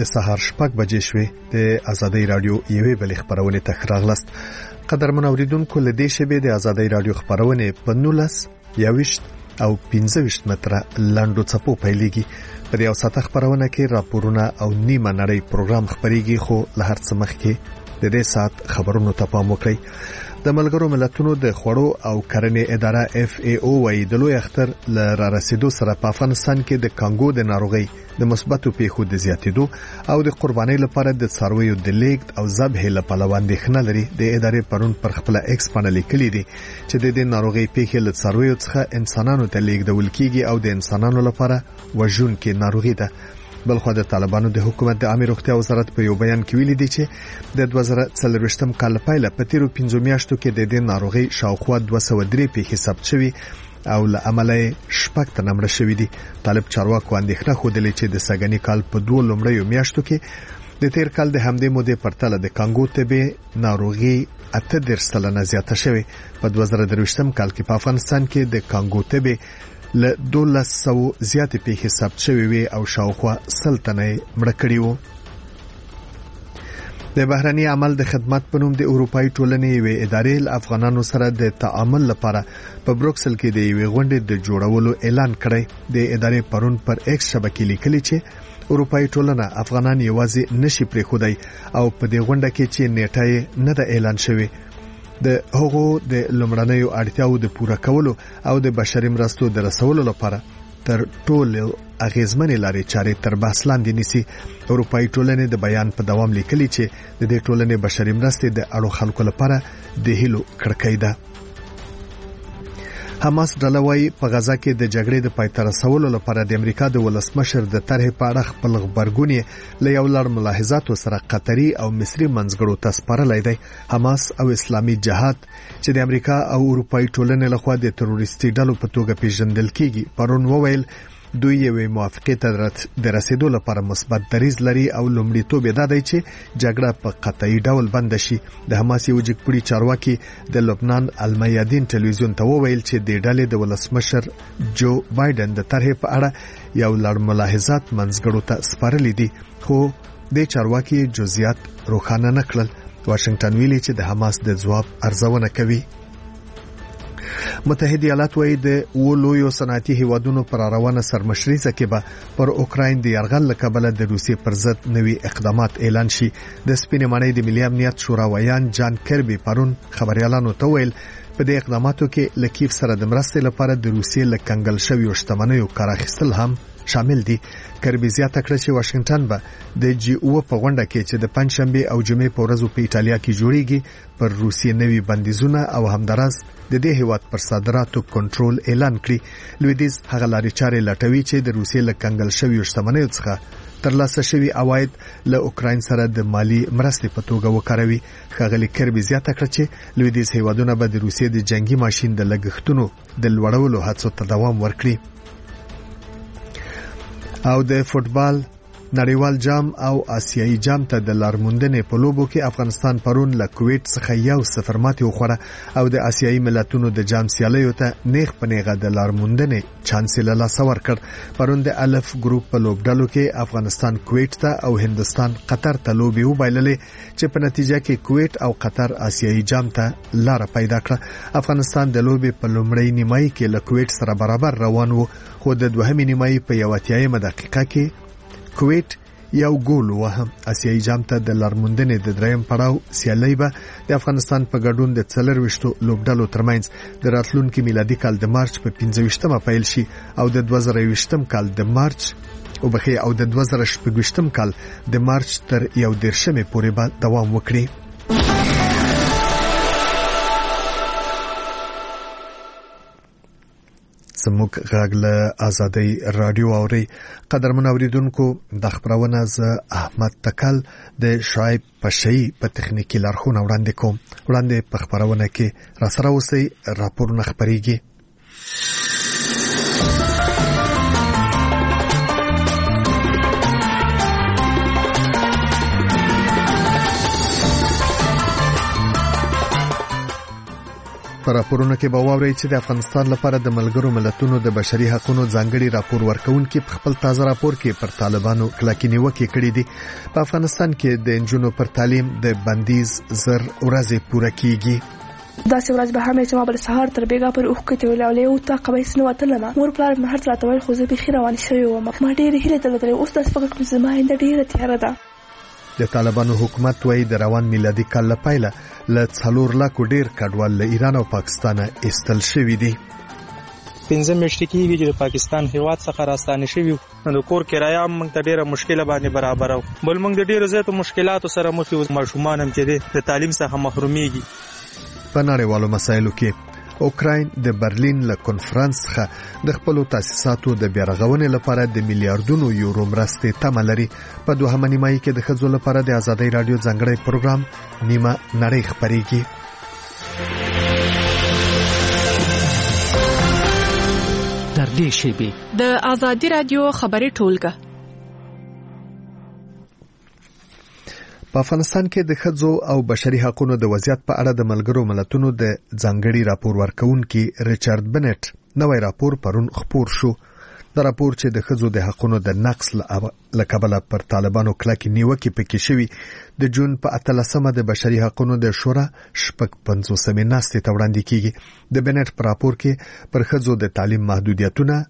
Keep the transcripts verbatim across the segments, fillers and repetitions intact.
د سهار شپږ بجې شوې د آزادۍ رادیو یوې بلې خبرونه ته راغلاست. قدرمن اوریدونکو له دې شبې د آزادۍ رادیو خبرونه په نولس یويشت او پنځه ویشت متره لاندو څپو پیلېږي. په دې اوساته خبرونه کې راپورونه او نیمه نړۍ پروګرام خبريږي، خو له هر څه مخکې د دې سات خبرونو ته پام وکړئ. د ملګرو ملتونو د خوړو او کرنې اداره اف ای او وايي د لوی اختر ل را رسیدو سره په افغانستان کې د کانګو د ناروغي د مثبتو پیښو د زیاتېدو او د قربانۍ لپاره د څارویو د لیږد او ذبح لپاره اندېښنه لري. د ادارې پرون پر خپل ایکس باندې لیکلي دي چې د دې ناروغي پیښې له څارویو څخه انسانانو ته لیږدول کیږي او د انسانانو لپاره وژونکې ناروغي ده. بلخو د طالبانو د حکومت د عامه روغتیا وزارت په یو بیان کې ویلي دي چې د دوه زره څلوېښتم کال پایله په تیرو پنځو میاشتو کې د دې ناروغي شاوخوا دوه سوه درې پیښې ثبت شوي او له عمله شپږ تنه مړه شوي دي. طالب چارواکو اندېښنه خوده چې د سګنی کال په دوه لومړیو میاشتو کې د تیر کال د همدې مودې پرتله د کانګو تبه ناروغي اته دېرش سلنه زیاته شوې. په دوه زره درویشتم کال کې په افغانستان کې د کانګو تبه له دولس سوه زیاتې پیښې ثبت شوې وي او شاوخوا سل تنه مړه کړي وو. د بهرني عمل د خدمات په نوم د اروپאי ټولنې یوې ادارې له افغانانو سره د تعامل لپاره په بروکسل کې د یوې غونډې د جوړولو اعلان کړی. د ادارې پرون پر ایکس شبکې لیکلي چې اروپאי ټولنه افغانان یوازې نشي پرېښودای او په دې غونډه کې چې نیټه یې نه ده اعلان شوی د هغو د لمړنیو اړتیاو د پوره کولو او د بشري مرستو د رسولو لپاره تر ټولو اغیزمنې لارې چارې تر بحث لاندې نیسي. اروپאי ټولنې د بیان په دوام لیکلي چې د دې ټولنې بشري مرستې د اړو خلکو لپاره د هیلو کړکۍ ده. حماس ډله وايي په غزا کې د جګړې د پای ته رسولو لپاره د امریکا د ولسمشر د طرحې په اړه خپل خبرګون له یو لړ ملاحظاتو سره قطري او مصري منځګړو ته سپارلی دی. حماس او اسلامي جهاد چې د امریکا او اروپאי ټولنې لخوا د تروریستي ډلو په توګه پیژندل کیږي پرون وویل دوی یوې موافقې ته د رسیدو لپاره مثبت دریځ لري او لومړیتوب یې دا دی چې جګړه په قطعي ډول بند شي. د حماس یو جګپړي چارواکي د لبنان المیادین ټلویزیون ته وویل چې د ډلې د ولسمشر جو بایدن د طرحې په اړه یو لړ ملاحظات منځګړو ته سپارلي دي، خو د چارواکي جزئیات روښانه نه کړل. واشنگټن ویلي چې د حماس د ځواب ارزونه کوي. متحده ایالات وايي د ولویو صنعتي هیوادونو پر روانه سرمشريزه کې به پر اوکراین د یرغل لکبله د روسیې پر ضد نوي اقدامات اعلان شي. د سپینې ماڼۍ د ملي امنیت شورا ویان جان کربي پرون خبريالانو ته ویل په دې اقداماتو کې لکیف سره د مرستې لپاره د روسیې لکنګل شوی شتمنیو کار اخیستل هم شامل دي. کربي زیاته کړه چې واشنگټن به د جی او په غونډه کې چې د پنځشنبه او جمعې په ورځو په ایټالیا کې جوړیږي پر روسیې نوي بندیزونه او همدارس د دې هیواد پر صادراتو کنټرول اعلان کړي. لویدیز هغه لارې چارې لټوي چې د روسیې لکنګل شوی شتمنیو څخه ترلاسه شوی عواید له اوکراین سره د مالی مرستې په توګه وکاروي. ښاغلي کربي زیاته کړه چې لویدیز هیوادونه به د روسیې د جنگي ماشين د لګښتونو د لوړولو هڅو ته دوام ورکړي. او د فوتبال نړیوال جام او آسیایي جام ته د لارموندنې په لوبو کې افغانستان پرون له کویت څخه یو صفر ماتې وخوړه او د آسیایي ملتونو د جام سیالیو ته نیغ په نیغه د لارموندنې چانس له لاسه ورکړ. پرون د الف ګروپ په لوبډلو کې افغانستان کویت ته او هندستان قطر ته لوبي وبایللې چې په نتیجه کې کویت او قطر آسیایي جام ته لار پیدا کړه. افغانستان د لوبي په لومړۍ نیمایي کې له کویت سره برابر روان وو، خو د دوهمې نیمایي په یو اتیایمه دقیقه کې کویت یو ګول وهم. آسیایي جام ته د لارموندنې د دریم پړاو سیالي به د افغانستان په ګډون د څلرويشتو لوبډلو ترمنځ د راتلونکي میلادي کال د مارچ په پنځه ویشتمه پیل شي او د دوه زره یوویشتم کال د مارچ او بخي او د دوه زره شپږویشتم کال د مارچ تر یو دیرشمه پورې به دوام وکړي. زموږ غږ له آزادۍ رادیو اوري. قدرمن اوریدونکو د خبرونه ز احمد تکل د شعیب پشي په تخنیکی لارښوونه وړاندې کوم. وړاندې په خبرونه کې را سره اوسئ. راپورونه خبريږي. په راپورونو کې به واورئ چې د افغانستان لپاره د ملګرو ملتونو د بشري حقوقو ځانګړي راپور ورکونکي په خپل تازه راپور کې پر طالبانو کلکې نیوکې کړې دي. په افغانستان کې د انجونو پر تعلیم د بندیز زر ورځې پوره کیږي. داسې ورځ به هم چې ما بل سهار تر بیګا پر اوخ کې ولولې او تا قبایس نو وتلم مور پلار مې هر څه راته خو زه به خیر روان شوی وم. ما ډېر هیله درلوده اوس داس فکر کوم چې ما هنده ډېره تیاره ده. د طالبانو حکومت وایي د روان میلادي کال لپاره له څلور لاکو ډیر کډوال له ایران او پاکستان ایستل شوی دي. پنځه میاشتې کېږي چې د پاکستان هیواد څخه راستانه شوي نو د کور کرایه هم موږ ته ډیره مشکله باندې برابر او بل موږ د ډیرو زیاتو مشکلاتو سره مخ یو. ماشومان هم چې د تعلیم څخه محرومیږي. په نړیوالو مسایلو کې اوکراین د برلین له کنفرانس څخه د خپل تاسیساتو د بیارغونې لپاره د میلیارډونو یورو مرستې تمه لري. په دوهمه نیمایي کې د ښځو لپاره د ازادۍ رادیو ځانګړی پروګرام نیمه نړۍ خپرېږي. در دې شیبې د ازادۍ رادیو خبري ټولګه. په افغانستان کې د ښځو او بشري حقوقو د وضعیت په اړه د ملګرو ملتونو د ځانګړي راپور ورکونکي ریچارډ بنټ نوې راپور پرون خپور شو. د راپور چې د ښځو د حقوقو د نقص له کبله پر طالبانو کلکې نیوکې پکې شوي د جون په اتلسمه د بشري حقوقو د شورا شپږ پنځوسمې ناستې ته وړاندې کیږي. د بنټ په راپور کې پر ښځو د تعلیم محدودیتونه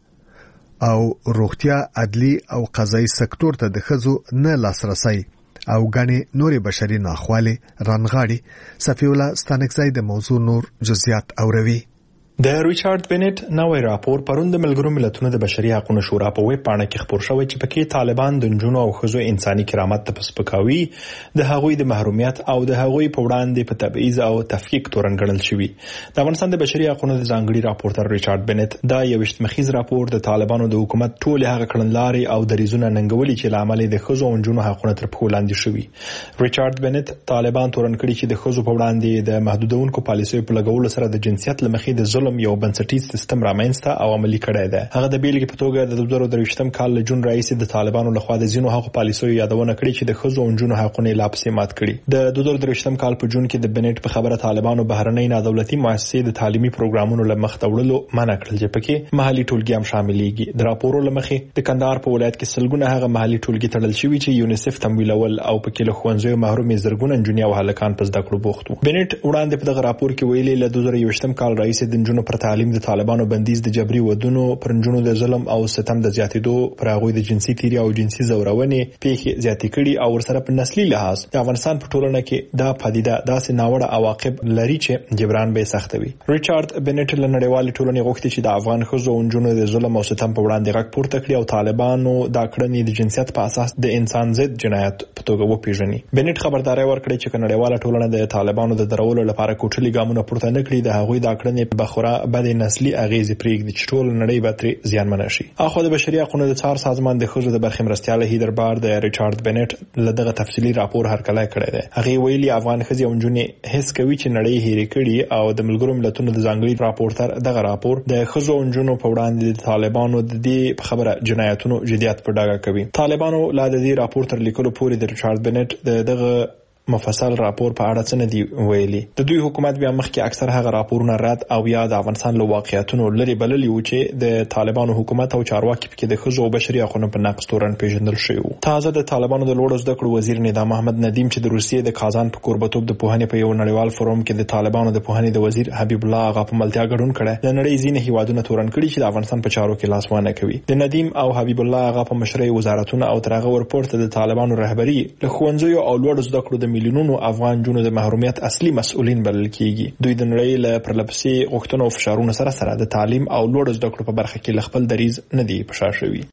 او روغتیا، عدلي او قضایي سکتور ته د ښځو نه لاسرسي او غني نوري بشري ناخواله رانغاړي. صفی الله ستانکزای د موضوع نور جزئیات اوروي. د ریچارډ بنټ نوې راپور پرون د ملګرو ملتونو د بشري حقوقو شورا په ویب پاڼه کې خبر شوی چې پکې طالبان د جنونو او ښځو انساني کرامت ته پسپکاوي، د هغوی د محرومیت او د هغوی په وړاندې په تبعیض او تفکیک تورن ګڼل شوی. د افغانستان د بشري حقوقو د ځانګړي راپورټر ریچارډ بنټ دا یوشت مخیز راپور د طالبانو د حکومت ټول هغه کړنلارې او دریزونه ننګولي چې لامل د ښځو او جنونو حقوقو تر پښو لاندې شوی. ریچارډ بنټ طالبان تورن کړي چې د ښځو په وړاندې د محدودونکو پالیسیو په لګولو سره د جنسیت لمخې د ظلم یو بنسټیز سیستم رامنځته او عملي کړی دی. هغه د بیلګې په توګه د دوه زره درویشتم کال له جون راهیسې د طالبانو لخوا د ځینو حقوقو پالیسیو یادونه کړې چې د ښځو او نجونو حقونه لا پسې مات کړي. د دوه زره درویشتم کال په جون کې د بنټ په خبره طالبانو بهرنۍ نادولتي مؤسسې د تعلیمي پروګرامونو لمخ ته وړلو منع کړل چې پکې محلي ټولګي هم شاملېږي. د راپورو لمخې د کندهار په ولایت کې سلګونه هغه محلي ټولګي تړل شوي چې یونیسف تمویلول او پکې له ښوونځیو محرومې زرګونه نجونې او هلکان په زده کړو بوخت وو. بنټ وړاندې په دغه راپور کې ویلي له دوه زره یوویشتم کال راهیسې د نجونو پر تعلیم د طالبانو بندیز د جبري ودونو پر نجونو د ظلم او ستم د زیاتېدو پر هغوی د جنسي تیری او جنسي زورونې پیښې زیاتې کړي او ورسره په نسلي لحاظ د افغانستان په ټولنه کې دا پدیده داسې ناوړه عواقب لري چې جبران به سخت وي. ریچارډ بنټ له نړیوالې ټولنې غوښتي چې د افغان ښځو او نجونو د ظلم او ستم په وړاندې غږ پورته کړي او طالبانو دا کړنې د جنسیت په اساس د انسان ضد جنایت په توګه وپیژني. بنټ خبرداري ورکړي چې نړیواله ټولنه د طالبانو د درولو لپاره کوټلي ګامونه پورته نه کړي د هغوی دا کړنې په خورا بد نسلي اغیز پرېږدي چې ټول نړۍ به ترې زیانمن شي. اخو د بشري حقوقو د څار سازمان د ښځو د برخې مرستیال هیدر بار د ریچارډ بنټ له دغه تفصیلي راپور هرکلی کړی دی. هغه ویلي افغان ښځې او نجونې هیڅ کوي چې نړۍ هېرې کړي او د ملګرو ملتونو د ځانګړي راپورټر دغه راپور د ښځو او نجونو په وړاندې د طالبانو د دې په خبره جنایتونو جديت په ډاګه کوي. طالبانو لا د دې راپور تر لیکلو پورې د ریچارډ بنټ دغه مفصل راپور په اړه څه نه دی ویلي. د دوی حکومت بیا مخکې اکثر هغه راپورونه رد او یا د افغانستان له واقعیتونو لري بللي و چې د طالبانو حکومت او چارواکي پکې د ښځو او بشري حقوقو په نقض تورن پیژندل شوی و. تازه د طالبانو د لوړو زده کړو وزیر نظام احمد ندیم چې د روسیې د کازان په کوربتوب د پوهنې په یو نړیوال فورم کې د طالبانو د پوهنې د وزیر حبیب الله آغا په ملتیا ګډون کړي د نړۍ ځینې هیوادونو تورن کړي چې د افغانستان په چارو کې لاس وانه کوي. د ندیم او حبیب الله آغا په مشرۍ وزارتونه او ترغه ورپورته د طالبانو رهبری له ښوونځیو او لوړو زده کړو د میلیونونو افغان جنونو د محرومیت اصلي مسؤلین بلل کیږي. دوی د نړۍ له پرلپسې غوښتنو او فشارونو سره سره د تعلیم او لوړو زده کړو په برخه کې له خپل دریځ نه دی په شا شوي.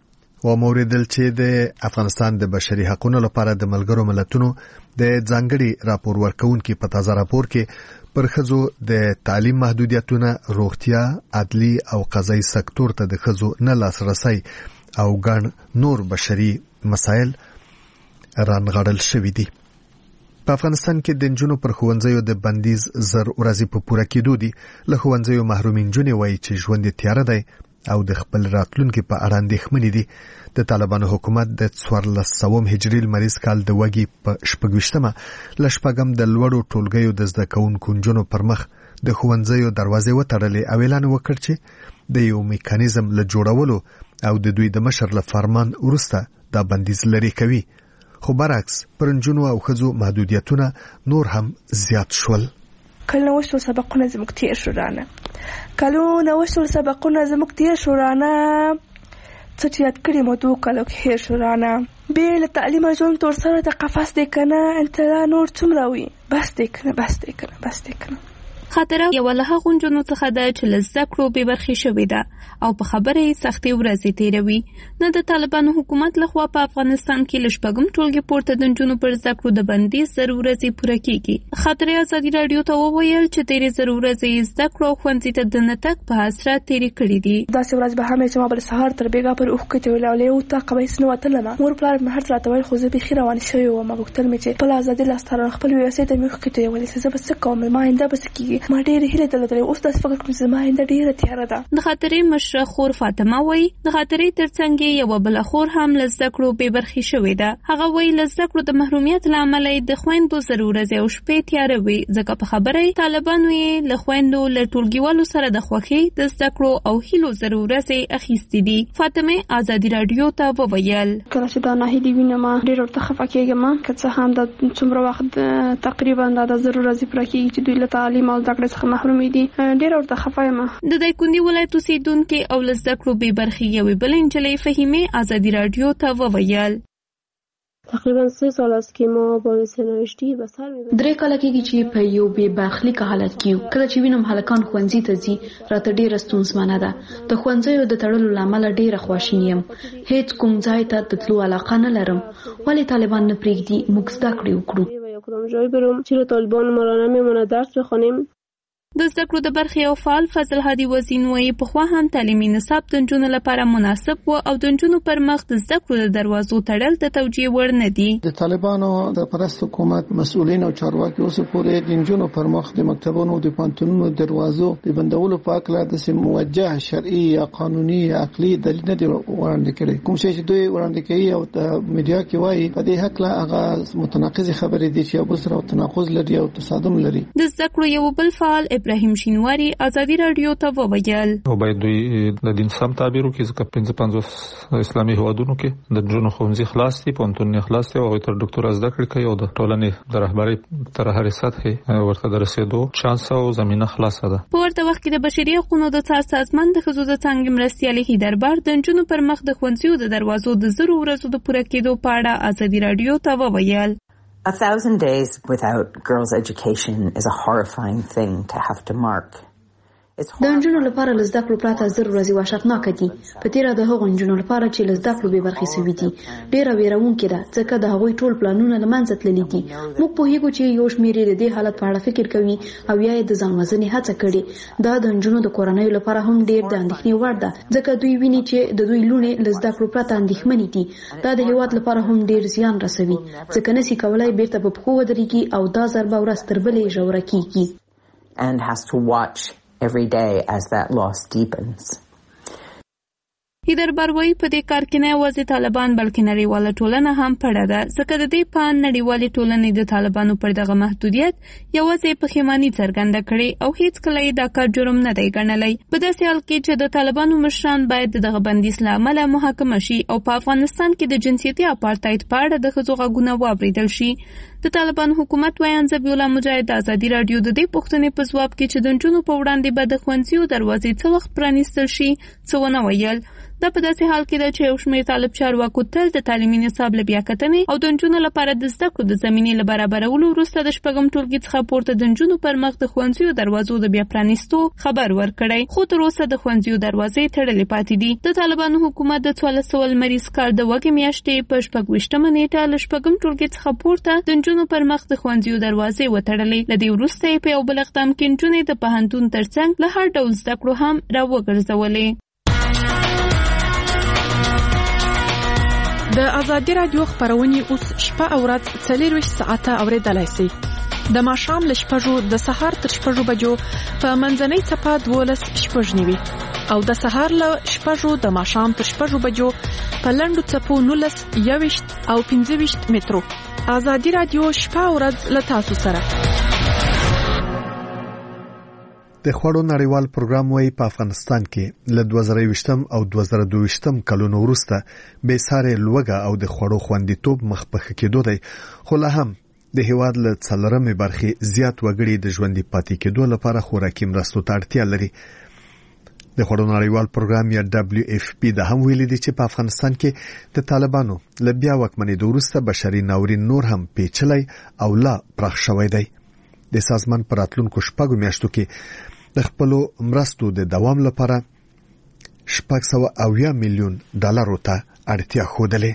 و موریدل چې د افغانستان د بشري حقوقو لپاره د ملګرو ملتونو د ځانګړي راپور ورکونکي په تازه راپور کې پر ښځو د تعلیم محدودیتونه، روغتیا، عدلي او قضایي سکتور ته د ښځو نه لاسرسي او ګڼ نور بشري مسایل رانغاړل شوي دي. په افغانستان کې د نجونو پر ښوونځیو د بندیز زر ورځې په پوره کېدو دي. له ښوونځیو محرومې نجونې وایي چې ژوند یې تیاره دی او د خپل راتلونکي په اړه اندېښمنې دي. د طالبانو حکومت د څوارلس سوه هجري لمریز کال د وږي په شپږ ویشتمه له شپږم د لوړو ټولګیو د زده کوونکو نجونو پر مخ د ښوونځیو دروازې وتړلې او اعلان وکړ چې د یو میکانیزم له جوړولو او د دوی د مشر له فرمان وروسته دا بندیز لري کوي. خو برعکس پر نجونو او ښځو محدودیتونه نور هم زیات شول. کله وشو سبقونه زموږ تیر شو رانه کله وشو سبقونه زموږ تیر شو رانه څه چې یاد کړي مو دوه کلو کې هیر شو رانه بې له تعلیمه ژوند تور سره د قفس دی که نه انتلا نور څومره وي بس دی که نه بس دی که نه بس دی که نه. خاطره یوه له هغو نجونو څخه ده چې له زده کړو بې برخې شوې ده او په خبره یې سختې ورځې تېروي. نه د طالبانو حکومت لخوا په افغانستان کې له شپږم ټولګې پورته د نجونو پر زده کړو د بندیز زر ورځې پوره کېږي. خاطره ازادي راډیو ته وویل چې تېرې زر ورځې یې زده کړو او ښوونځي ته د نه تګ په حسرت تېرې کړي دي. داسې ورځ به هم چې ما به له سهار تر بېګا پورې اوښکې تېرولې او له یو طاقه به هېڅ نه وتلمه. مور پلار مې هر څه راته ویل خو زه بیخي روانه شوې وم. غوښتل مې چې خپله ازادي لاسته راوړم. خپل ویوسۍ ته مې اوښکې تویولې چې زه به څه کوم زما آینده به څه کېږي. ما ډېرې هیلې درلودلې اوس داسې فکر کوم چې زما آینده ډېره تیاره ده. د خاطرې مشره خور فاطمه وایي د خاطرې ترڅنګ یې یوه بله خور هم له زده کړو بې برخې شوې ده. هغه وایي له زده کړو د محرومیت له امله یې د خویندو زر ورځې او شپې تیاره وي ځکه په خبره یې طالبانو یې له خویندو له ټولګیوالو سره د خوښۍ د زده کړو او هیلو زر ورځې اخیستې دي. فاطمه ازادي راډیو ته وویل کله چې دا ناهیلي وینم ډېر ورته خفه کېږم که څه هم د څومره وخت تقریبا دا د زر ورځې پوره کېږي چې دوی له تعلیم او زده کړې څخه محرومې دي. ډېر ورته خفه یم. د دایکنډي ولایت اوسېدونکې او له زده کړو بې برخې یوې بلې نجلۍ فهیمې ازادي راډیو ته وویل تقریبا سه سال است که ما با سرنوشتی به سر میبریم. درې کاله کېږي چې په یو بې برخلیک حالت کې یو. کله چې وینم هلکان ښوونځي ته ځي راته ډېره ستونزمنه ده. د ښوونځیو د تړلو له امله ډېره خواشینی یم. هېڅ کوم ځای ته د تلو علاقه نه لرم. ولې طالبان نه پرېږدي موږ زده کړې وکړو؟ یا کدام جای برم چرا طالبان ما را نمیمونه درس بخوانیم؟ د زده کړو د برخې او فعال فضل هادي وزین وایي پخوا هم تعلیمي نصاب د نجونو لپاره مناسب و او د نجونو پر مخ د زده کړو د دروازو تړل د توجیه وړ نه دي. د طالبانو د پرست حکومت مسؤلین او چارواکي اوس پورې د نجونو پر مخ د مکتبونو د پانتونونو دروازو د بندولو په اړه د موجه شرعي یا قانوني یا عقلي دلیل نه دی وړاندې کړی. کوم شی چې دوی وړاندې کوي او د میډیا کې وایي په دې حق لا هغه متناقض خبرې دي چې یو سره تناقض لري او تصادم لري. د زده کړو یو بل فعال ابراهیم شینواری ازادي راډیو ته وویل او باید دوی د دین سم تعبیر وکړي ځکه پنځه پنځوس اسلامي هیوادونو کې د جنونو ښوونځي خلاص دي پوهنتونونه خلاص دي او هغوی تر ډاکټره زده کړې کوي او د ټولنې د رهبرۍ تر هرې سطحې ورته د رسېدو چانس او زمینه خلاصه ده. په ورته وخت کې د بشري حقوقو د څار سازمان د ښځو د څانګې مرستیالې هیدربار د نجونو پر مخ د ښوونځیو د دروازو د زرو ورځو د پوره کېدو په اړه ازادي راډیو ته وویل A thousand days without girls' education is a horrifying thing to have to mark. د نجونو لپاره له زده کړو پرته زر ورځې وحشتناکه دي. په تېره د هغو نجونو لپاره چې له زده کړو بې برخې سوي دي ډېره ویروونکې ده ځکه د هغوی ټول پلانونه له منځه تللي دي. موږ پوهېږو چې یو شمېر یې د دې حالت په اړه فکر کوي او یا یې د ځان وژنې هڅه کړې. دا د نجونو د کورنیو لپاره هم ډېر د اندېښنې وړ ده ځکه دوی ویني چې د دوی لوڼې له زده کړو پرته اندېښمنې دي. دا د هېواد لپاره هم ډېر زیان رسوي ځکه نسي کولای بیرته په پښو ودرېږي او دا ضربه ورځ تر بلې ژوره کېږي. And has to watch every day as that loss deepens. هیدربار وایي په دې کار کې نه یوازې طالبان بلکې نړیواله ټولنه هم پړه ده ځکه د دې په نړیوالې ټولنې د طالبانو پر دغه محدودیت یوازې پښیماني څرګنده کړې او هیڅ کله یې دا کار جرم نه دی ګڼلی. په داسې حال کې چې د طالبانو مشران باید د دغه بندیز له امله محاکمه شي او په افغانستان کې د جنسیتي اپارټاید په اړه د ښځو غږونه واورېدل شي. د طالبانو حکومت ویان ذبیح الله مجاهد د ازادي راډیو د دې پوښتنې په ځواب کې چې د نجونو په وړاندې به د ښوونځیو دروازې څه وخت پرانیستل شي څه ونه ویل. دا په داسې حال کې ده چې یو شمېر طالب چارواکو تل د تعلیمي نصاب له بیاکتنې او د نجونو لپاره د زده کړو د زمینې له برابرولو وروسته د شپږم ټولګي څخه پورته د نجونو پر مخ د ښوونځیو دروازو د بیا پرانیستو خبر ورکړی خو تر اوسه د ښوونځیو دروازې تړلې پاتې دي. د طالبانو حکومت د څوارلس سوه لمریز کال د وږمې میاشتې په شپږ ویشتمه نیټه له شپږم ټولګي څخه پورته د نجونو پر مخ د ښوونځیو دروازې وتړلې. له دې وروسته یې په یو بل اقدام کې نجونې د پوهنتون ترڅنګ له هر ډول زده کړو هم راوګرځولې. د ازادي راډیو خبرونه اوس شپه او ورځ څلورویشت ساعته اوریدلای شئ. د ماښام له شپږو د سهار تر شپږو بجو په منځنۍ څپه دولس شپږ نیوي او د سهار له شپږو د ماښام تر شپږو بجو په لنډو څپو نولس یوویشت او پنځه ویشت مترو. ازادي راډیو شپه او ورځ له تاسو سره. د خوړو نړیوال پروګرام وايي په افغانستان کې له دوه زره یوویشتم او دوه زره دوه ویشتم کلونو وروسته بې ساري لوږه او د خوړو خوندیتوب مخ په ښه کېدو دی، خو لا هم د هیواد له څلورمې برخې زیات وګړي د ژوندي پاتې کېدو لپاره خوراکي مرستو ته اړتیا لري. د خوړو نړیوال پروګرام یا دبليو اف پی د هم ویلي دي چې په افغانستان کې د طالبانو له بیا واکمنېدو وروسته بشري ناورین نور هم پیچلی او لا پراخ شوی دی. د سازمان پر راتلونکو شپږو میاشتو کې د خپلو مرستو د دوام لپاره شپږ سوه اویا میلیون ډالرو ته اړتیا ښودلې.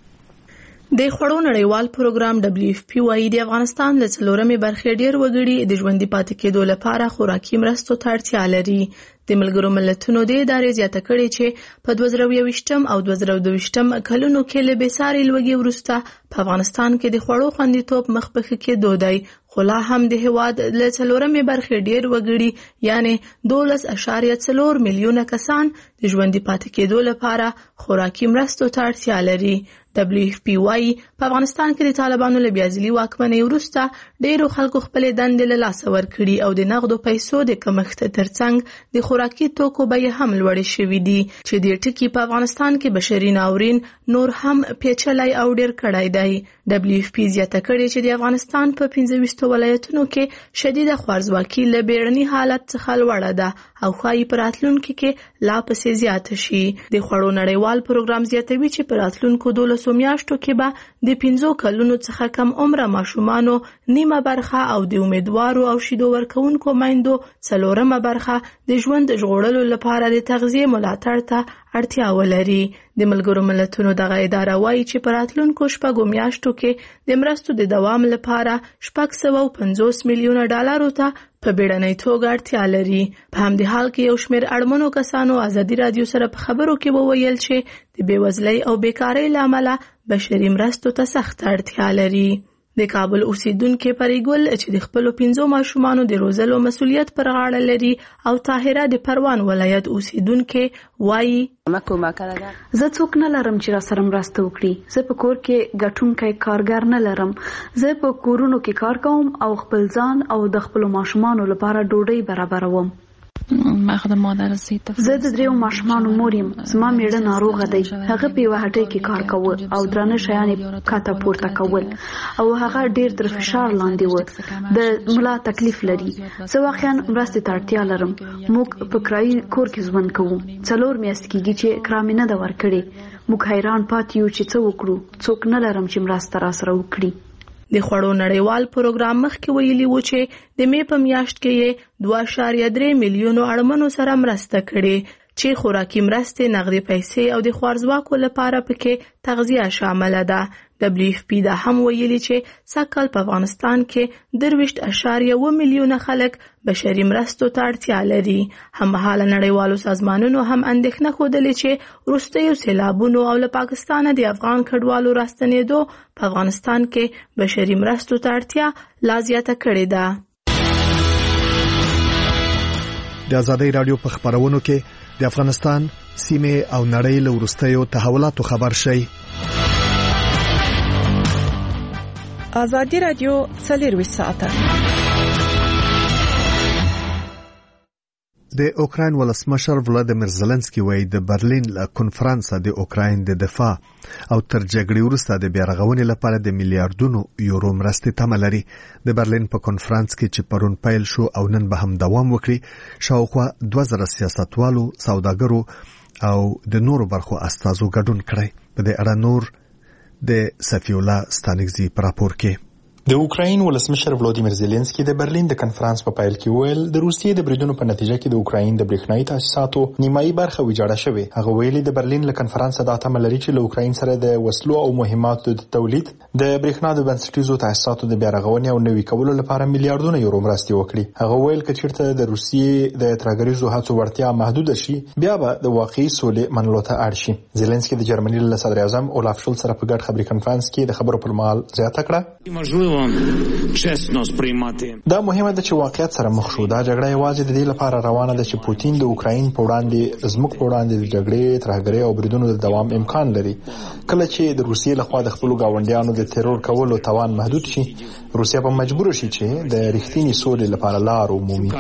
د خوړو نړیوال پروګرام دبليو اف پی وايي د افغانستان له څلورمې برخې ډېر وګړي د ژوندي پاتې کېدو لپاره خوراکي مرستو ته اړتیا لري. د ملګرو ملتونو د ادارې زیاته کړې چې په دوه زره یوویشتم او دوه زره دوه ویشتم کلونو کې له بې ساري لوږې وروسته په افغانستان کې د خوړو خوندیتوب مخ په ښه کېدو دی، خو لا هم د هېواد له څلورمې برخې ډېر وګړي یعنې دولس اعشاریه څلور میلیونه کسان د ژوندي پاتې کېدو لپاره خوراکي مرستو ته اړتیا لري. دبليو اف پی وايي په افغانستان کې د طالبانو له بیازلي واکمنۍ وروسته ډېرو خلکو خپلې دندې له لاسه ورکړي او د نغدو پیسو د کمښت ترڅنګ د خوراکي توکو بیې هم لوړې شوې دي چې د ټکي په افغانستان کې بشري ناورین نور هم پیچلی او ډېر کړی دی. دبليو اف پی زیاته کړې چې د افغانستان په پنځه ویشتو ولایتونو کې شدیده خوارځواکي له بیړني حالت څخه لوړه ده او ښایي په راتلونکي کې لا پسې زیاته شي. د خوړو نړیوال پروګرام زیاتوي چې په راتلونکو دولسو میاشتو کې به د پنځو کلونو څخه کم عمره ماشومانو نیمه برخه او د امیدوارو او شیدو ورکوونکو میندو څلورمه برخه د ژوند ژغورلو لپاره د تغذیې ملاتړ ته اړتیا ولري. د ملګرو ملتونو دغه اداره وايي چې په راتلونکو شپږو میاشتو کې د مرستو د دوام لپاره شپږ سوه او پنځوس میلیونه ډالرو ته په بیړنۍ توګه اړتیا لري. په همدې حال کې یو شمېر اړمنو کسانو ازادي راډیو سره په خبرو کې وویل چې د بېوزلۍ او بیکارۍ له امله بشري مرستو ته سخته اړتیا لري. د کابل اوسیدونکو پریګل چې د خپلو پنځو ماشومانو د روزلو مسؤلیت پر غاړه لري او طاهره د پروان ولایت اوسیدونکو وایي زه څوک نه لرم چې را سره مرسته وکړي. زه په کور کې ګټونکی کارګر نه لرم. زه په کورونو کې کار کوم او خپل ځان او د خپلو ماشومانو لپاره ډوډۍ برابروم. زه د دریو ماشومانو مور یم. زما میړه ناروغه دی. هغه په یوه هټۍ کې کار کوه او درانه شیان یې کاته پورته کول او هغه ډېر تر فشار لاندې و. د ملا تکلیف لري. زه واقعا مرستې ته اړتیا لرم. موږ په کرایي کور کې ژوند کوو. څلور میاشتې کېږي چې کرا مې نه ده ورکړې. موږ حیران پاتې یو چې څه وکړو. څوک نه لرم چې مرسته راسره وکړي. د خوړو نړیوال پروګرام مخکې ویلي و چې د مې په میاشت کې یې دوه اعشاریه درې میلیونو اړمنو سره مرسته کړې چې خوراکي مرستې، نغدي پیسې او د خوارځواکو لپاره پکې تغذیه شامله ده. دبليو اف پی دا هم ویلي چې سږکال په افغانستان کې درویشت اعشاریه اوه میلیونه خلک بشري مرستو ته اړتیا لري. هممهاله نړیوالو سازمانونو هم اندېښنه ښودلې چې وروستیو سیلابونو او له پاکستانه د افغان کډوالو راستنېدو په افغانستان کې بشري مرستو ته اړتیا لا زیاته کړې ده. د ازادۍ راډیو په خبرونو کې د افغانستان سیمه او نړۍ له وروستیو تحولاتو خبر شي. ازادي راډیو څلور ساعته د اوکراین ولسمشر ولادیمیر زيلنسکي وایي د برلین له کنفرانس د اوکراین د دفاع او تر جګړې وروسته د بیارغونې لپاره د میلیارډونو یورو مرستې تمه لري. د برلین په کنفرانس کې چې پرون پیل شو او نن به هم دوام وکړي، شاوخوا دوه زره سیاستوالو، سوداګرو او د نورو برخو استازو ګډون کړی. په دې اړه نور د صفی الله ستانکزی پر راپور کې د اوکراین ولسمشر ولادیمیر زيلنسکي د برلین د کنفرانس په پیل کې ویل د روسیې د بریدونو په نتیجه کې د اوکراین د برېښنايي تاسیساتو نیمایي برخه ویجاړه شوې. هغه ویلي د برلین له کنفرانس د اتم لري چې له اوکراین سره د وسلو او مهماتو د تولید، د برېښنا د بنسټیزو تاسیساتو د بیارغونې او نوي کولو لپاره میلیارډونه یورو مرستې وکړي. هغه ویل چې چیرته د روسیې د ترګریزو هڅو وړتیا محدود شي، بیا به د واقعي سولې منلو ته اړ شي. زيلنسکي د جرمني له صدر اعظم اولاف شولز سره په ګډ خبري کنفرانس کې د خبرو پر مهال زیاته کړه دا مهمه ده چې واقعیت سره مخ شو. دا جګړه یوازې د دې لپاره روانه ده چې پوتین د اوکراین په وړاندې زموږ په وړاندې د جګړې ترهګرۍ او بریدونو د دوام امکان لري. کله چې د روسیې لخوا د خپل گاونډیانو د ترور کولو توان محدود شي، روسیا به مجبور شي چې د رښتینی سولې لپاره لار ومومي.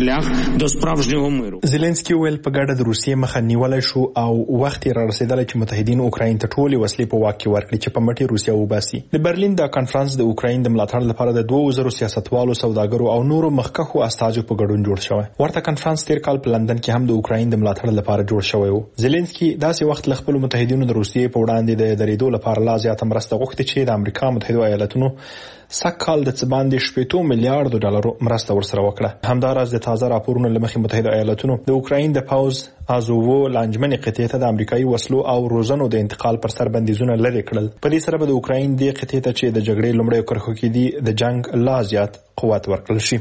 زيلنسکي ویل په ګډه د روسیې مخه نیولای شو او وخت را رسیدلی چې متحدین اوکراین ته ټولې وسلې په واک کې ورکړي چې په مټې روسیا وباسي. د برلین د کانفرنس د اوکراین د ملاتړ لپاره د دوه وزرو سیاستوالو، سوداګرو او نورو مخکښو استازو په ګډون جوړ شوی. ورته کانفرنس تیر کال په لندن کې هم د اوکراین د ملاتړ لپاره جوړ شوی و. زيلنسکي داسې وخت ل خپل متحدینو د روسیې په وړاندې د درېدو لپاره لا زیاته مرسته غوښتي چې د امریکا متحده ایالاتونو سکهال د څه باندې شپږ میلیارډ ډالر مرسته ورسره وکړه. همداراز د تازه راپورونو له مخې متحده ایالاتونو د اوکراین د پاوز ازوو لانجمنې قطعې ته د امریکایي وسلو او روزنو د انتقال پر سر بندیزونه لرې کړل. په دې سره به د اوکراین د قطعې ته چې د جګړې لومړی کرښو کې دي د جنگ لا زیات قوت ورکړل شي.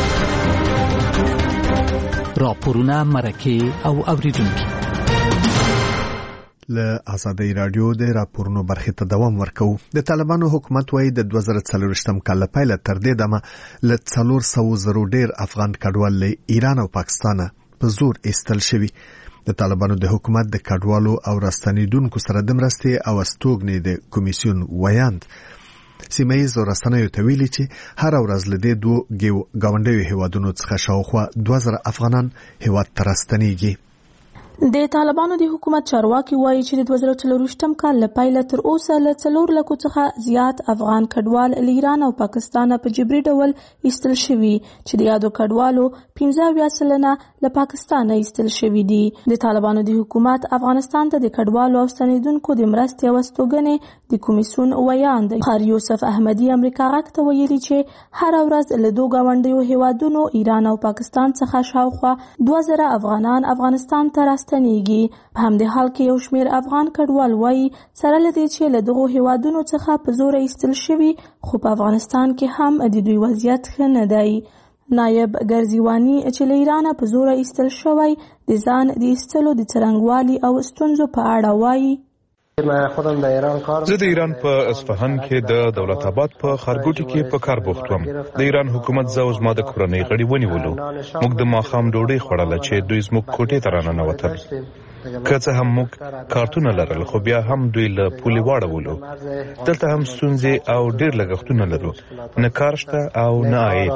راپورونه مرکه او اوریدونکو له آزادۍ رادیو د راپورونو برخې ته دوام ورکو. د طالبانو حکومت وايي د دوه زره څلوېښتم کال پیل تر دې دمه ل څلور سوه زرو ډیر افغان کډوال له ایران او پاکستان په زور ایستل شوي. د طالبانو د حکومت د کډوالو او راستنیدونکو سره د مرستې او استوګنې د کمیسیون ویاند سیمایي رسنیو ته ویلي چې هر ورځ له دې دوه ګاونډیو هیوادونو څخه شاوخوا دوه زره افغانان هیواد ته راستنیږي. د طالبانو د حکومت چارواکي وایي چې د دوه زره څلوېښتم کال له پیله تر اوسه له څلور لکو څخه زیات افغان کډوال له ایران او پاکستان په جبري ډول ایستل شوي چې د یادو کډوالو پنځه اویا سلنه له پاکستان ایستل شوي دي. د طالبانو د حکومت افغانستان ته د کډوالو او ستنیدونکو د مرستې او استوګنې د کمیسیون ویاند خار یوسف احمدي امریکا غږ ته ویلي چې هر ورځ له دوه ګاونډیو هیوادونو ایران او پاکستان څخه شاوخوا دوه زره افغانان افغانستان ته راستنیږي. په همدې حال کې یو شمېر افغان کډوال وایي سره له دې چې له دغو هیوادونو څخه په زور ایستل شوي، خو په افغانستان کې هم د دوی وضعیت ښه نه دی. نایب ګرزیوانی چې له ایرانه په زور ایستل شوی د ځان د ایستلو د څرنګوالي او ستونزو په اړه وایي. زه د ایران په اصفهان کې د دولت آباد په خارګوټي کې په کار بوخت وم. د ایران حکومت زه او زما د کورنۍ غړي ونیولو. موږ د ماښام ډوډۍ خوړله چې دوی زموږ کوټې ته راننوتل. که څه هم موږ کارتونه لرل، خو بیا هم دوی له پولې واړولو. دلته هم ستونزې او ډېر لګښتونه لرو، نه کار شته او نه عاید.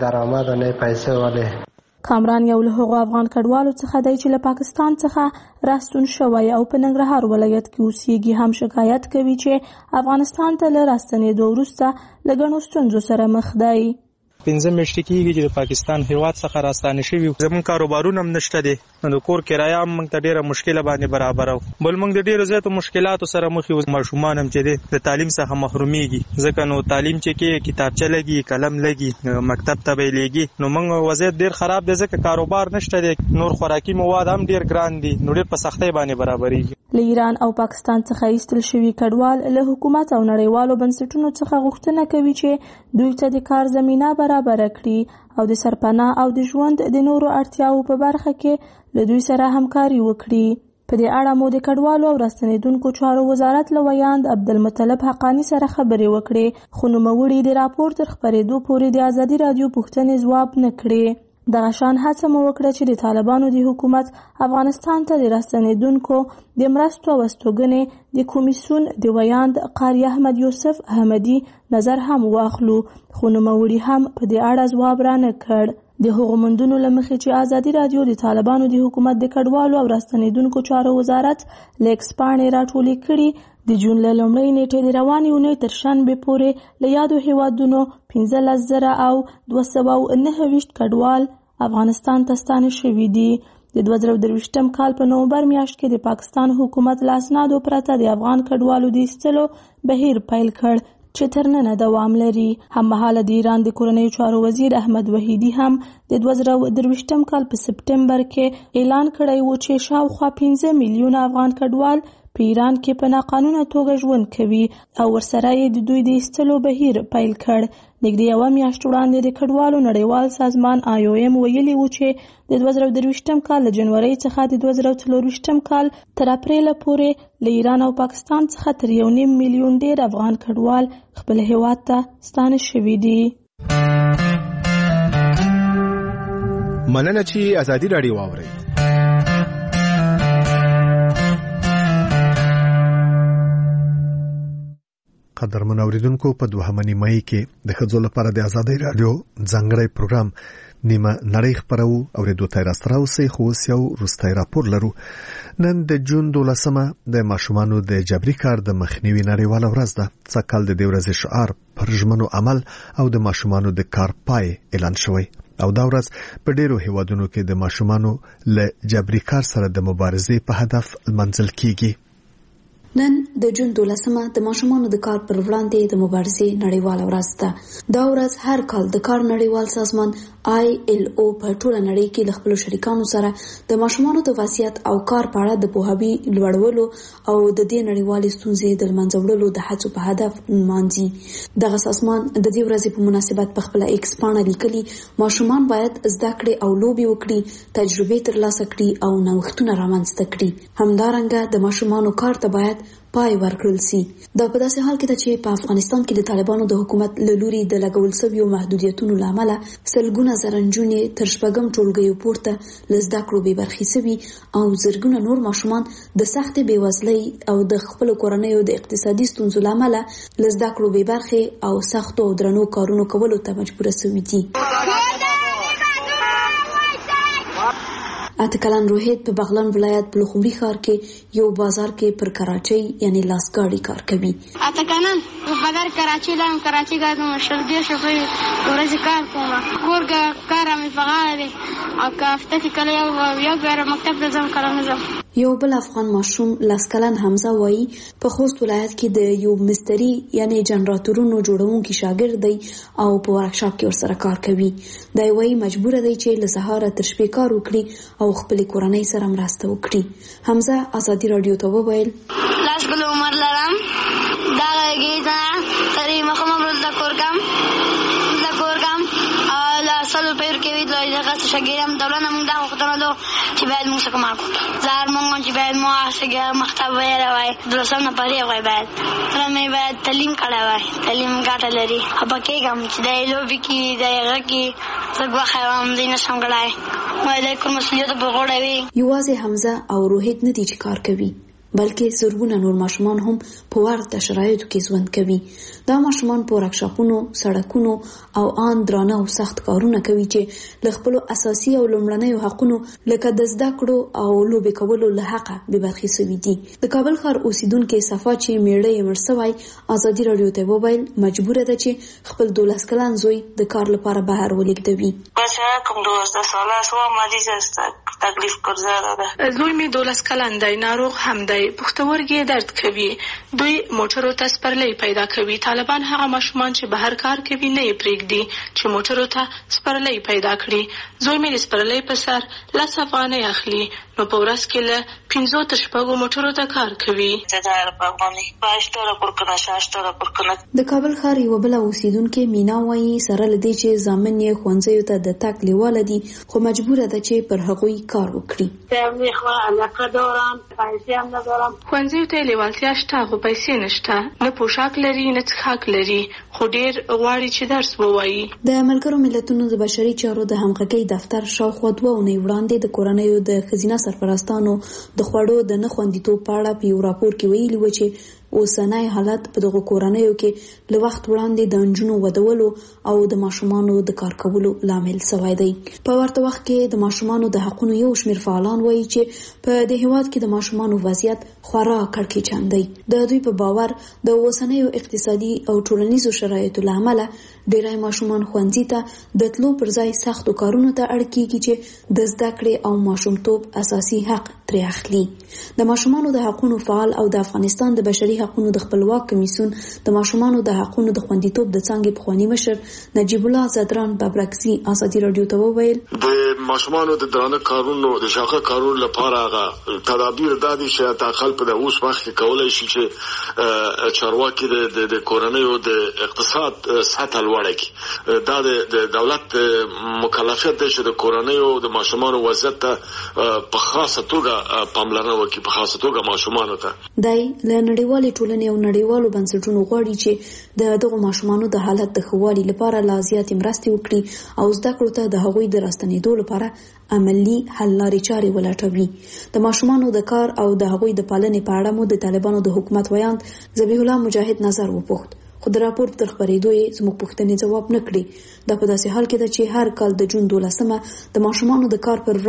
کامران یو له هغو افغان کډوالو څخه دی چې له پاکستان څخه راستون شوی او په ننګرهار ولایت کې اوسېږي. هم شکایت کوي چې افغانستان ته له راستنېدو وروسته له ګڼو ستونزو سره مخ دی. پنځه میاشتې کېږي چې د پاکستان هیواد څخه راستانه شوي. زموږ کاروبارونه هم نشته دي، د کور کرایه هم موږ ته ډېره مشکله باندې برابره وو. بل موږ د ډېرو زیاتو مشکلاتو سره مخ یو. ماشومان هم چې دي د تعلیم څخه محرومیږي، ځکه نو تعلیم چې کې کتابچه لګي، قلم لګي، مکتب ته به لګي. نو موږ وضعیت ډېر خراب دی ځکه کاروبار نشته دی، نور خوراکي مواد هم ډېر ګران دي، نو ډېر په سختۍ باندې برابرېږي. له ایران او پاکستان څخه ایستل شوي کډوال له حکومت او نړیوالو بنسټونو څخه غوښتنه کوي چې دوی ته د کار زمینه برابره کړي او د سرپناه او د ژوند د نورو اړتیاو په برخه کې له دوی سره همکاري وکړي. په دې اړه مو د کډوالو او راستنیدونکو چارو وزارت له ویاند عبدالمطلب حقانی سره خبرې وکړې، خو نوموړي د راپور تر خپرېدو پورې د ازادي رادیو پوښتنې ځواب نه کړې. دغه شان هڅه مو وکړه چې د طالبانو د حکومت افغانستان ته د راستنیدونکو د مرستو او استوګنې د کمیسیون د ویاند قاری احمد یوسف احمدي نظر هم واخلو، خو نوموړي هم په دې اړه ځواب را نه کړ. د هغو موندنو له مخې چې ازادي رادیو د طالبانو د حکومت د کډوالو او راستنیدونکو چارو وزارت له ایکس پاڼې راټولې کړي، د جون له لومړۍ نیټې د روانې اونۍ تر شنبې پورې له یادو هیوادونو پنځلس زره او دوه سوه او نهه ویشت کډوال افغانستان ته ستانه شوي دي. د دوه زره درویشتم کال په نومبر میاشت کې د پاکستان حکومت له اسنادو پرته د افغان کډوالو د ایستلو بهیر پیل کړ چې تر ننه دوام لري. هممهاله د ایران د کورنیو چارو وزیر احمد وحیدي هم د دوه زره درویشتم کال په سپټمبر کې اعلان کړی و چې شاوخوا پنځه میلیونه افغان کډوال په ایران کې په ناقانونه توګه ژوند کوي او ورسره یې د دوی د ایستلو بهیر پیل کړ. نږدې یوه میاشت وړاندې د کډوالو نړیوال سازمان آی او ایم ویلي و چې د دوه زره درویشتم کال له جنورۍ څخه د دوه زره څلورویشتم کال تر اپریل پورې له ایران او پاکستان څخه تر یو نیم میلیون ډیر افغان کډوال خپل هیواد ته ستانه شوي دي. مننه چې ازادي راډیو واورئ. قدرمن اوریدونکو، په دوهمه نیمایي کې د ښځو لپاره د ازادي راډیو ځانګړی پروګرام نیمه نړۍ خپرو اوریدو ته راستره اوسئ. خو اوس یو وروستی راپور لرو. نن د جون دولسمه د ماشومانو د جبري کار د مخنیوي نړیواله ورځ ده. سږکال د دې ورځې شعار پر ژمنو عمل او د ماشومانو د کار پای اعلان شوی او دا ورځ په ډیرو هیوادونو کې د ماشومانو له جبري کار سره د مبارزې په هدف لمانځل کیږي. نن د جون دولسمه د ماشومانو د کار پر وړاندې د مبارزې نړیواله ورځ ده. دا ورځ هر کال د کار نړیوال سازمان آی ایل او په ټوله نړۍ کې له خپلو شریکانو سره د ماشومانو د وضعیت او کار په اړه د پوهاوي لوړولو او د دې نړیوالې ستونزې د له منځه وړلو د هڅو په هدف لمانځي. دغه سازمان د دې ورځې په مناسبت په خپله ایکس پاڼه لیکلي ماشومان باید زده کړې او لوبې وکړي، تجربې ترلاسه کړي او نوښتونه رامنځته کړي. همدارنګه د ماشومانو کار ته باید پای ورکړل سي. دا په داسې حال کې ده چې په افغانستان کې د طالبانو د حکومت له لوري د لګول شویو محدودیتونو له امله سلګونه زره نجونې تر شپږم ټولګیو پورته له زده کړو بې برخې سوي او زرګونه نور ماشومان د سختې بېوزلۍ او د خپلو کورنیو د اقتصادي ستونزو له امله له زده کړو بې برخې او سختو او درنو کارونو کولو ته مجبوره سوي دي. اته کلن روحیت په بغلان ولایت بلخمري ښار کې یو بازار کې پر کراچۍ یعنی لاسګاډي کار کوي. اته کلن په بازار کراچۍ لایم کراچۍ ګاډو مشل دی شپې ورځ کار کوم. کورګه کار مې فعال دي او کافته کله یو یو بیر مکتب ته ځم کله نه ځم. یو بل افغان ماشوم لاسکلن حمزه وایي په خوست ولایت کې د یو مستری یعنی جنراتورونو جوړونکي شاګرد دی او په ورکشاپ کې ورسره کار کوي. دا وایي مجبور دی چې له سهار تر شپې کار وکړي او خپل کورنۍ سره مرسته وکړي. حمزه ازادي رادیو ته وویل لاس ګل عمر لرم دا گیزا تری مخمه برد کورکم دا کورکم لا سلو پیر کې وی د هغه شاګردم دولنه موږ دا وختونه دو چې باید موږ څه کوو زار موږ چې باید مو اسګه مختب وایي وای درسونه نه پاره وای باید تر مې باید تعلیم کړه وای تعلیم ګټه لري هغه کېږم چې د لوبي کې د هغه کې څنګه خیام دینه څنګه وای د کوم مسؤلیت په غوړه وي. یوازې حمزه او روحیت نه دي چې کار کوي بلکې زرګونه نور ماشومان هم په ورته شرایطو کې ژوند کوي. دا ماشومان په ورکشاپونو، سړکونو او آن درانه او سخت کارونه کوي چې له خپلو اساسي او لومړنیو حقونو لکه د زده کړو او لوبې کولو له حقه بې برخې سوي دي. د کابل ښار اوسیدونکې صفا چې میړه یې مړ سوی ازادي راډیو ته وویل مجبوره ده چې خپل دولس کلن زوی د کار لپاره بهر ولېږدوي. کوم دوازده ساله سوه مریضه تکلیف کرزه ده. زوی می دولس کلن دی، ناروغ هم دی، پښتورګي درد کوي. دوی موټرو ته سپرلۍ پیدا کوي. طالبان هغه ماشومان چې بهر کار کوي نه یې پرېږدي چې موټرو ته سپرلۍ پیدا کړي. زوی مې د سپرلۍ په سر لس افغانۍ اخلي نو په ورځ کې له پنځو تر شپږو موټرو ته کار کوي. د کابل ښار یوه بله اوسیدونکې مینا وایي سره له دې چې زامن یې ښوونځیو ته د تګ لیواله دي خو مجبوره ده چې پر هغوی کار وکړي. ښوونځیو ته لیوالتیا شته خو پیسې نشته، نه پوشاک لري نه څښاک لري، خو ډېر غواړي چې درس ووایي. د ملګرو ملتونو د بشري چارو د همغږۍ دفتر شاوخوا دوه اونۍ وړاندې د کورنیو د ښځینه سرپرستانو د خوړو د نه خوندیتوب په اړه په یو راپور کې ویلي و چې اوسنی حالت په دغو کورنیو کې له وخت وړاندې د نجونو ودولو او د ماشومانو د کار کولو لامل سوی دی. په ورته وخت کې د ماشومانو د حقونو یو شمېر فعالان وایي چې په دې هېواد کې د ماشومانو وضعیت خورا کړکېچن دی. د دوی په باور د اوسنیو اقتصادي او ټولنیزو شرایطو له امله ډېری ماشومان ښوونځي ته د تلو پر ځای سختو کارونو ته اړ کېږي چې د زده کړې او ماشومتوب اساسي حق ترې اخلي. د ماشومانو د حقوقو فعال او د افغانستان د بشري حقوقو د خپلواک کمیسیون د ماشومانو د حقوقو د خوندیتوب د څانګې پخوانی مشر نجیب الله زدران بابرکزي ازادي رادیو ته وویل د ماشومانو د درانه کارونو د شاخه کارونو لپاره هغه تدابیر د دې چې تاخل په د اوس وخت کې کولای شي چې چارواکي د د کورنیو د اقتصاد سطح لوړه کړي. دا د دولت مکلفیت دی چې د کورنیو د ماشومانو وضعیت ته په خاصه توګه پاملرنه وکړي، په خاصه توګه ماشومانو ته. دای له نړیوالې ټولنې او نړیوالو بنسټونو غواړي چې د دغو ماشومانو د حالت د ښه والي لپاره لا زیاتې مرستې وکړي او زده کړو ته د هغوی د راستنېدو لپاره عملی حل لارې چارې ولټوي. د ماشومانو د کار او د هغوی د پالنې په اړه مو د طالبانو د حکومت ویاند ذبیح الله مجاهد نظر وپوښت، خو د راپور تر خبرېدو یې زموږ پوښتنې ځواب نه کړې. دا په داسې حال کې ده چې هر کال د جون دولسمه د ماشومانو د کار پر